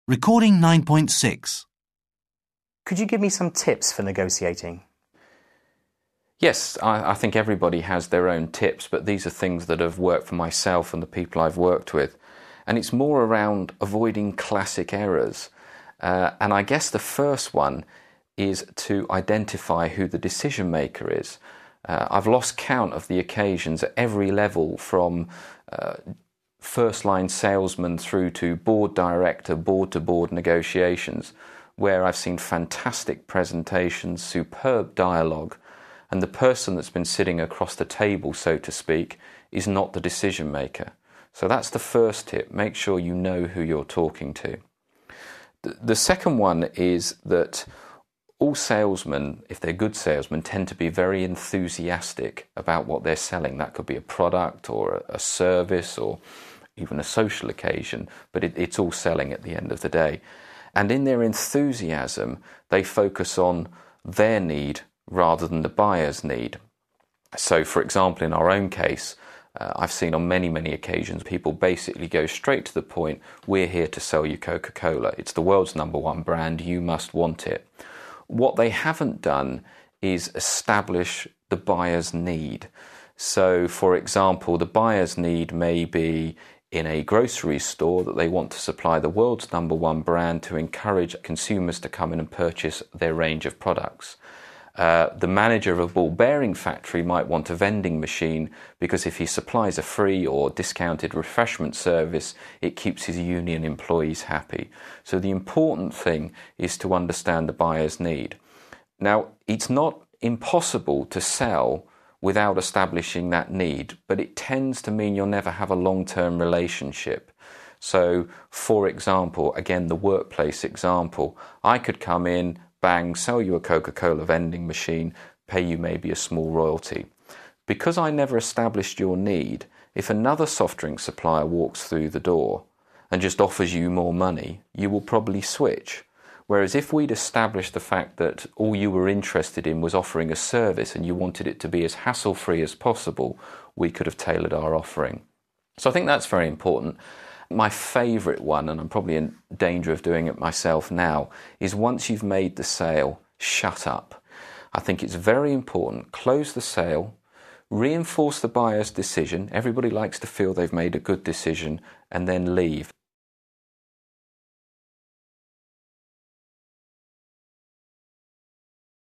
Recording 9.6. Could you give me some tips for negotiating? Yes, I think everybody has their own tips, but these are things that have worked for myself and the people I've worked with. And it's more around avoiding classic errors. And I guess the first one is to identify who the decision maker is. I've lost count of the occasions at every level, from first-line salesman through to board director, board-to-board negotiations, where I've seen fantastic presentations, superb dialogue, and the person that's been sitting across the table, so to speak, is not the decision maker. So that's the first tip. Make sure you know who you're talking to. The second one is that all salesmen, if they're good salesmen, tend to be very enthusiastic about what they're selling. That could be a product or a service or even a social occasion, but it's all selling at the end of the day. And in their enthusiasm, they focus on their need rather than the buyer's need. So, for example, in our own case, I've seen on many, many occasions people basically go straight to the point: we're here to sell you Coca-Cola. It's the world's #1 brand. You must want it. What they haven't done is establish the buyer's need. So, for example, the buyer's need may be in a grocery store that they want to supply the world's #1 brand to encourage consumers to come in and purchase their range of products. The manager of a ball bearing factory might want a vending machine because if he supplies a free or discounted refreshment service, it keeps his union employees happy. So the important thing is to understand the buyer's need. Now, it's not impossible to sell without establishing that need, but it tends to mean you'll never have a long-term relationship. So, for example, again, the workplace example, I could come in, bang, sell you a Coca-Cola vending machine, pay you maybe a small royalty. Because I never established your need, if another soft drink supplier walks through the door and just offers you more money, you will probably switch. Whereas if we'd established the fact that all you were interested in was offering a service and you wanted it to be as hassle-free as possible, we could have tailored our offering. So I think that's very important. My favourite one, and I'm probably in danger of doing it myself now, is once you've made the sale, shut up. I think it's very important. Close the sale, reinforce the buyer's decision. Everybody likes to feel they've made a good decision, and then leave.